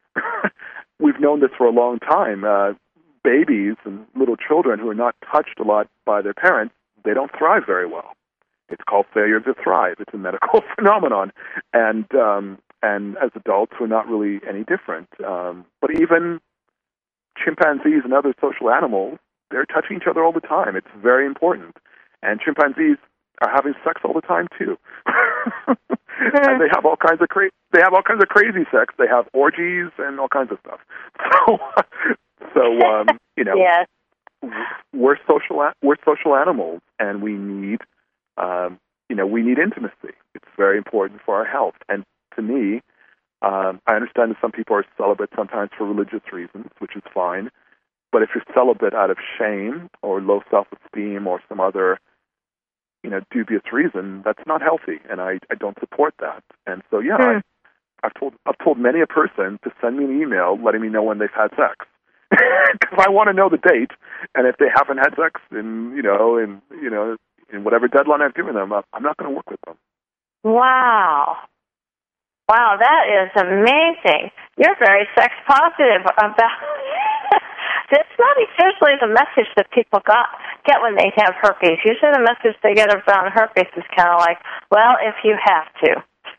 we've known this for a long time. Uh, babies and little children who are not touched a lot by their parents, they don't thrive very well. It's called failure to thrive. It's a medical phenomenon. And um, and as adults, we're not really any different. Um, but even chimpanzees and other social animals, they're touching each other all the time. It's very important. And chimpanzees are having sex all the time too. And they have all kinds of cra- they have all kinds of crazy sex. They have orgies and all kinds of stuff. So so um, you know, yes. we're social a- we're social animals, and we need um, you know we need intimacy. It's very important for our health. And to me, um, I understand that some people are celibate sometimes for religious reasons, which is fine. But if you're celibate out of shame or low self-esteem or some other, you know, dubious reason, that's not healthy, and I, I don't support that. And so, yeah, Hmm. I, I've told I've told many a person to send me an email letting me know when they've had sex, because I want to know the date, and if they haven't had sex in you know in you know in whatever deadline I've given them, I'm not going to work with them. Wow. Wow, that is amazing. You're very sex positive about It's not usually the message that people got get when they have herpes. Usually the message they get around herpes is kind of like, well, if you have to.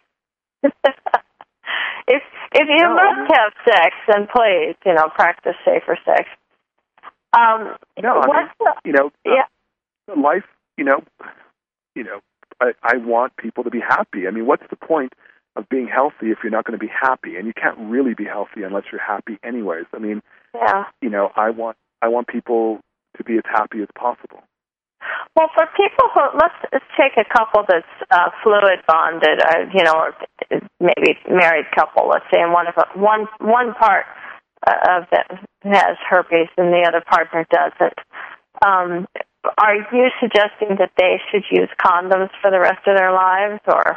if if you No, must I mean, have sex, then please, you know, practice safer sex. Um, no, I mean, what's the, you know, yeah. life, you know, you know, I, I want people to be happy. I mean, what's the point? of being healthy if you're not going to be happy, and you can't really be healthy unless you're happy anyways. I mean, Yeah. you know, I want I want people to be as happy as possible. Well, for people who, let's let's take a couple that's uh, fluid bonded, uh, you know, or maybe married couple, let's say, and one of one one part uh, of them has herpes and the other partner doesn't. Um, are you suggesting that they should use condoms for the rest of their lives, or?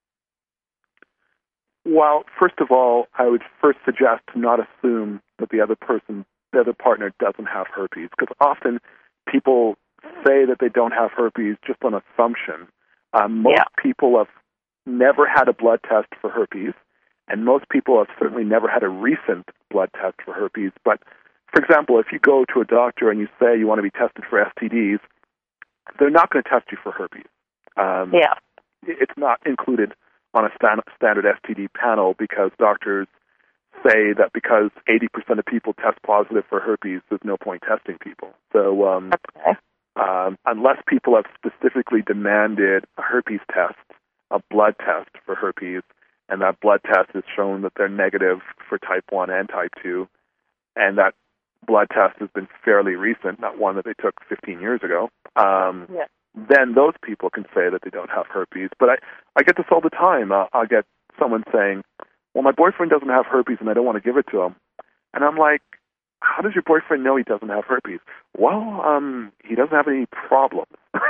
Well, first of all, I would first suggest to not assume that the other person, the other partner, doesn't have herpes, because often people say that they don't have herpes just on assumption. Um, most Yeah. people have never had a blood test for herpes, and most people have certainly never had a recent blood test for herpes. But, for example, if you go to a doctor and you say you want to be tested for S T Ds, they're not going to test you for herpes. Um, Yeah. It's not included on a stand- standard S T D panel because doctors say that because eighty percent of people test positive for herpes, there's no point testing people. So um, Okay. um, unless people have specifically demanded a herpes test, a blood test for herpes, and that blood test has shown that they're negative for type one and type two, and that blood test has been fairly recent, not one that they took fifteen years ago, um, Yeah. then those people can say that they don't have herpes. But I, I get this all the time. Uh, I'll get someone saying, well, my boyfriend doesn't have herpes and I don't want to give it to him. And I'm like, how does your boyfriend know he doesn't have herpes? Well, um, he doesn't have any problems.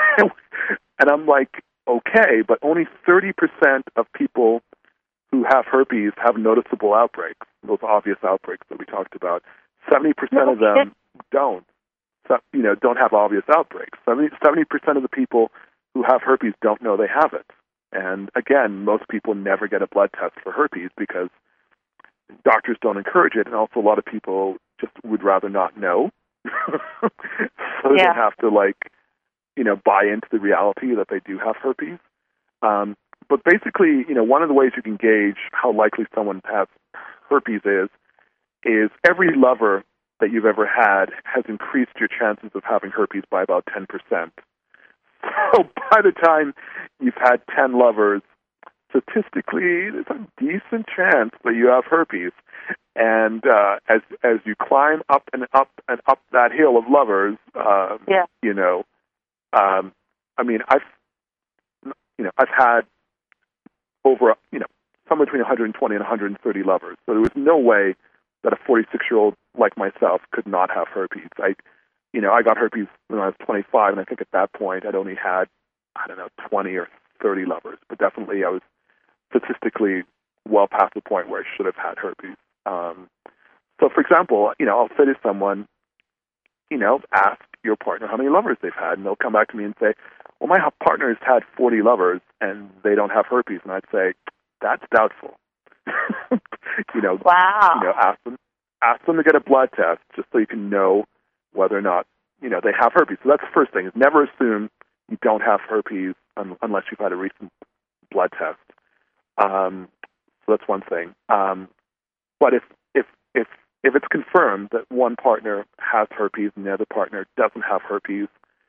And I'm like, okay, but only thirty percent of people who have herpes have noticeable outbreaks, those obvious outbreaks that we talked about. seventy percent of them don't. So, you know, don't have obvious outbreaks. seventy percent of the people who have herpes don't know they have it. And again, most people never get a blood test for herpes because doctors don't encourage it, and also a lot of people just would rather not know. So they Yeah. don't have to, like, you know, buy into the reality that they do have herpes. Um, but basically, you know, one of the ways you can gauge how likely someone has herpes is, is every lover that you've ever had has increased your chances of having herpes by about ten percent. So by the time you've had ten lovers, statistically, there's a decent chance that you have herpes. And uh, as as you climb up and up and up that hill of lovers, uh, Yeah. you know, um, I mean, I've you know I've had over you know somewhere between one hundred twenty and one hundred thirty lovers. So there was no way that a forty-six-year-old like myself could not have herpes. I, you know, I got herpes when I was twenty-five, and I think at that point I'd only had, I don't know, twenty or thirty lovers. But definitely I was statistically well past the point where I should have had herpes. Um, so, for example, you know, I'll say to someone, you know, ask your partner how many lovers they've had, and they'll come back to me and say, well, my partner has had forty lovers, and they don't have herpes. And I'd say, that's doubtful. you know, Wow. you know, ask them, ask them to get a blood test just so you can know whether or not, you know, they have herpes. So that's the first thing, is never assume you don't have herpes un- unless you've had a recent blood test. Um, so that's one thing. Um, but if, if, if, if it's confirmed that one partner has herpes and the other partner doesn't have herpes,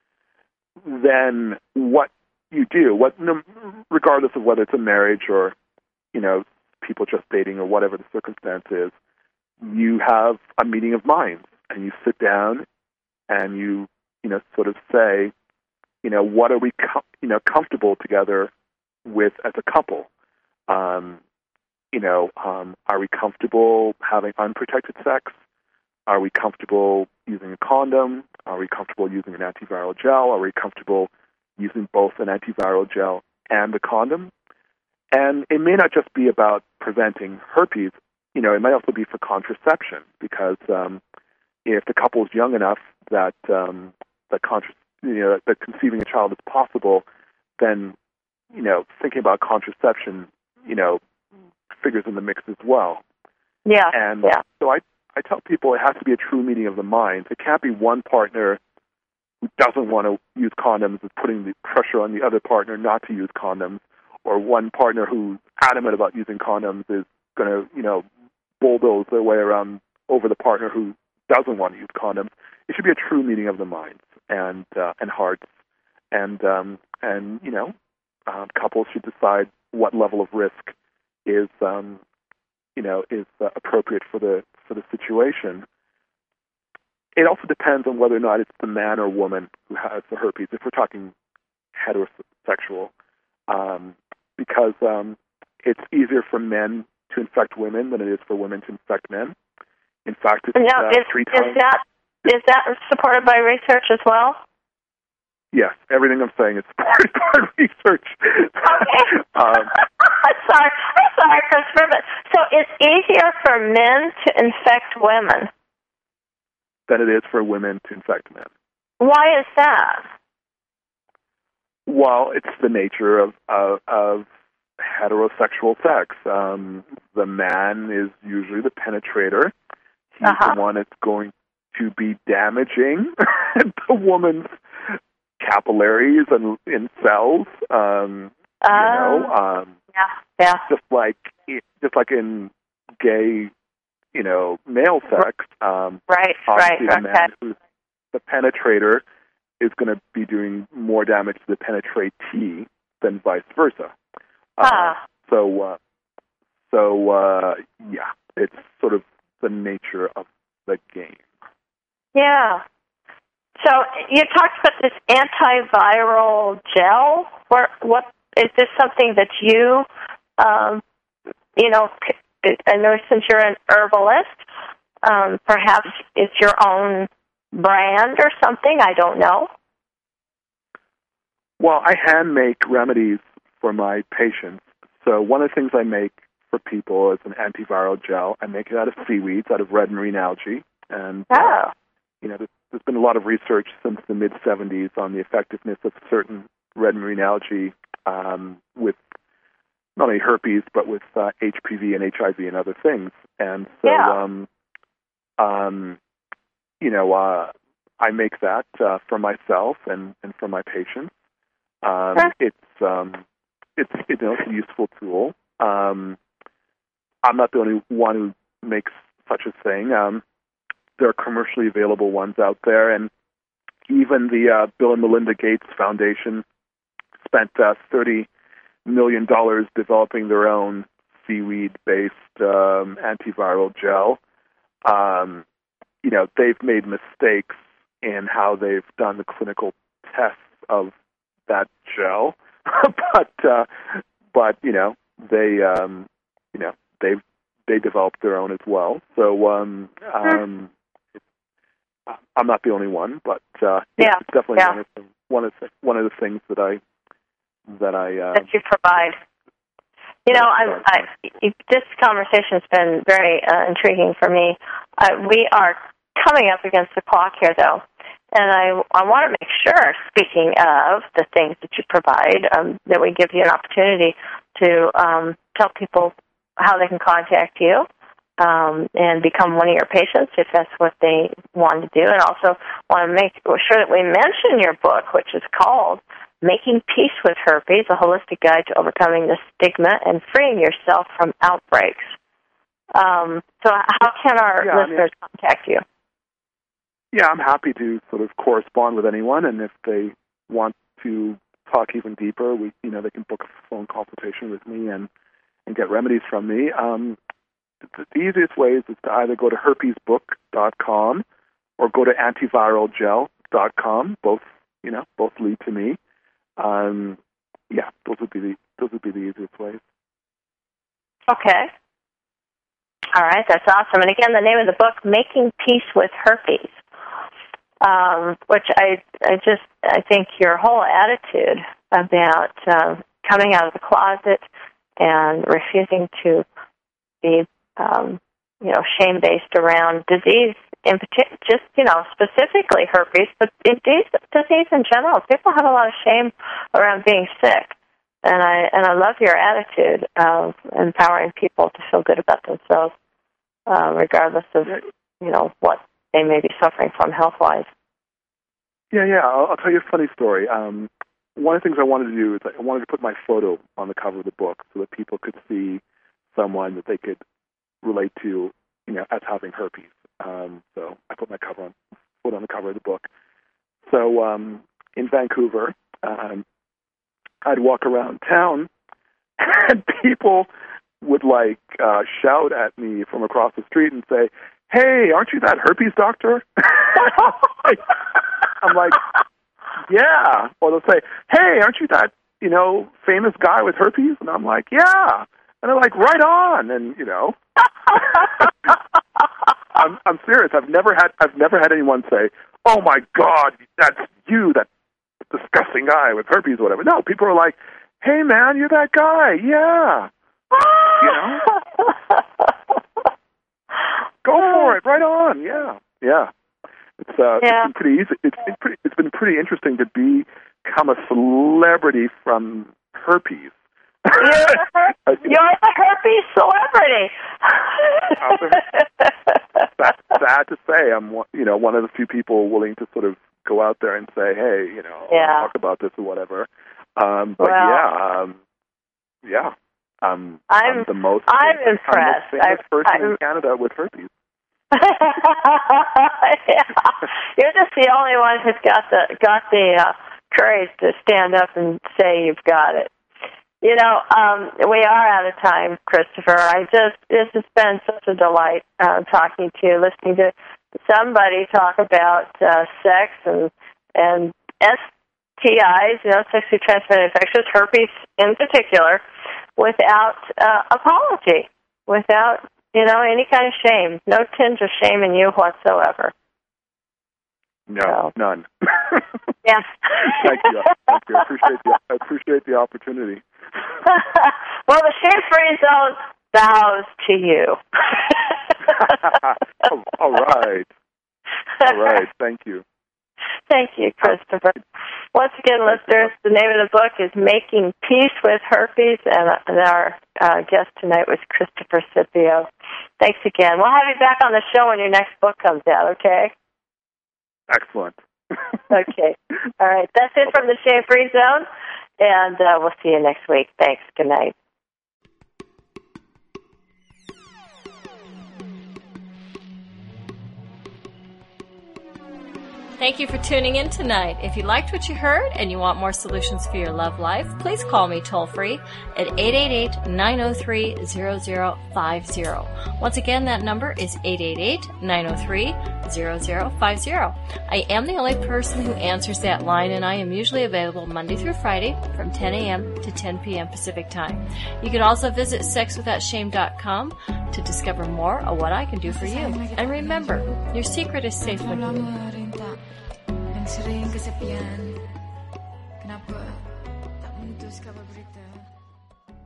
then what you do, what, regardless of whether it's a marriage or, you know, people just dating or whatever the circumstance is, you have a meeting of minds and you sit down and you, you know, sort of say, you know, what are we, com- you know, comfortable together with as a couple? Um, you know, um, are we comfortable having unprotected sex? Are we comfortable using a condom? Are we comfortable using an antiviral gel? Are we comfortable using both an antiviral gel and a condom? And it may not just be about preventing herpes. You know, it might also be for contraception, because um, if the couple is young enough that um, that, contra- you know, that conceiving a child is possible, then, you know, thinking about contraception, you know, figures in the mix as well. Yeah. And yeah. so I, I tell people it has to be a true meeting of the minds. It can't be one partner who doesn't want to use condoms is putting the pressure on the other partner not to use condoms, or one partner who's adamant about using condoms is going to, you know, bulldoze their way around over the partner who doesn't want to use condoms. It should be a true meeting of the minds and uh, and hearts, and um, and you know, uh, couples should decide what level of risk is um, you know is uh, appropriate for the for the situation. It also depends on whether or not it's the man or woman who has the herpes. If we're talking heterosexual, um, because um, it's easier for men to infect women than it is for women to infect men. In fact, it's now, uh, is, three is times. that is that supported by research as well? Yes, everything I'm saying is supported by research. Okay. um, I'm sorry. I'm sorry, Christopher, but so it's easier for men to infect women. than it is for women to infect men. Why is that? Well, it's the nature of of, of heterosexual sex. Um, the man is usually the penetrator. He's Uh-huh. the one that's going to be damaging the woman's capillaries and in cells. Um, Uh, you know, um, yeah, yeah. just like just like in gay, you know, male sex. Um, Right, right, obviously, the okay. man who's the penetrator is going to be doing more damage to the penetratee than vice versa. Uh, Huh. so, uh, so uh, yeah, it's sort of the nature of the game. Yeah. So you talked about this antiviral gel. Where, what is this something that you, um, you know? c- I know since you're an herbalist, um, perhaps it's your own brand or something. I don't know. Well, I hand make remedies for my patients. So one of the things I make for people is an antiviral gel. I make it out of seaweeds, out of red marine algae, and uh, Oh. you know, there's, there's been a lot of research since the mid seventies on the effectiveness of certain red marine algae um, with not only herpes but with uh, H P V and H I V and other things. And so, Yeah. um, um, you know, uh, I make that uh, for myself and, and for my patients. Um, Huh. It's um, it's you know, it's a useful tool. Um, I'm not the only one who makes such a thing. Um, there are commercially available ones out there, and even the uh, Bill and Melinda Gates Foundation spent uh, thirty million dollars developing their own seaweed-based um, antiviral gel. Um, you know, they've made mistakes in how they've done the clinical tests of that gel, but uh, but you know they um, you know they've they developed their own as well. So um, um, I'm not the only one, but uh, yeah, Yeah, it's definitely yeah. one of the, one of the, one of the things that I that I uh, That you provide. You know, I, I, this conversation has been very uh, intriguing for me. Uh, we are coming up against the clock here, though, and I, I want to make sure, speaking of the things that you provide, um, that we give you an opportunity to um, tell people how they can contact you um, and become one of your patients if that's what they want to do, and also want to make sure that we mention your book, which is called Making Peace with Herpes, a holistic guide to overcoming the stigma and freeing yourself from outbreaks. Um, so how can our Yeah, I mean- listeners contact you? Yeah, I'm happy to sort of correspond with anyone, and if they want to talk even deeper, we, you know, they can book a phone consultation with me and, and get remedies from me. Um, the, the easiest way is to either go to herpes book dot com or go to antiviral gel dot com. Both, you know, both lead to me. Um, yeah, those would be the those would be the easiest ways. Okay. All right, that's awesome. And again, the name of the book, Making Peace with Herpes, um, which I, I just, I think your whole attitude about um, coming out of the closet and refusing to be, um, you know, shame-based around disease, in particular, just, you know, specifically herpes, but disease, disease in general. People have a lot of shame around being sick. And I and I love your attitude of empowering people to feel good about themselves, uh, regardless of, you know, what they may be suffering from health-wise. Yeah, yeah. I'll, I'll tell you a funny story. Um, one of the things I wanted to do is I wanted to put my photo on the cover of the book so that people could see someone that they could relate to, you know, as having herpes. Um, so I put my cover on, put on the cover of the book. So um, in Vancouver, um, I'd walk around town, and people would like uh, shout at me from across the street and say, "Hey, aren't you that herpes doctor?" I'm like, "Yeah." Or they'll say, "Hey, aren't you that, you know, famous guy with herpes?" And I'm like, "Yeah." And they're like, "Right on." And, you know, I'm, I'm serious. I've never had, I've never had anyone say, "Oh my God, that's you, that disgusting guy with herpes," or whatever. No, people are like, "Hey man, you're that guy. Yeah." You know? Go for it. Right on. Yeah. Yeah. It's uh Yeah. it's been pretty easy. It's been pretty it's been pretty interesting to become a celebrity from herpes. You're the, her- you're the herpes celebrity. That's sad to say. I'm one- you know, one of the few people willing to sort of go out there and say, "Hey, you know, Yeah. talk about this or whatever." Um, but Well, yeah, um, yeah. Um, I'm- I'm the most I'm famous, impressed. I'm the most famous I- person I'm- in Canada with herpes. Yeah. You're just the only one who's got the got the uh, courage to stand up and say you've got it. You know, um, we are out of time, Christopher. I just this has been such a delight uh, talking to you, listening to somebody talk about uh, sex and and S T Is, you know, sexually transmitted infections, herpes in particular, without uh, apology, without, you know, any kind of shame, no tinge of shame in you whatsoever. No, So. none. Yeah. Thank you. Thank you. I appreciate the, I appreciate the opportunity. Well, the shame-free zone bows to you. Oh, all right. All right. Thank you. Thank you, Christopher. Once again, listeners, the name of the book is Making Peace with Herpes, and, and our uh, guest tonight was Christopher Scipio. Thanks again. We'll have you back on the show when your next book comes out, okay? Excellent. Okay. All right. That's it from the Shame-Free Zone, and uh, we'll see you next week. Thanks. Good night. Thank you for tuning in tonight. If you liked what you heard and you want more solutions for your love life, please call me toll-free at eight eight eight, nine oh three, zero zero five zero. Once again, that number is eight eight eight, nine oh three, zero zero five zero. I am the only person who answers that line, and I am usually available Monday through Friday from ten a.m. to ten p.m. Pacific Time. You can also visit sex without shame dot com to discover more of what I can do for you. And remember, your secret is safe with you. Dan sering kesepian. Kenapa tak memutus kabar berita?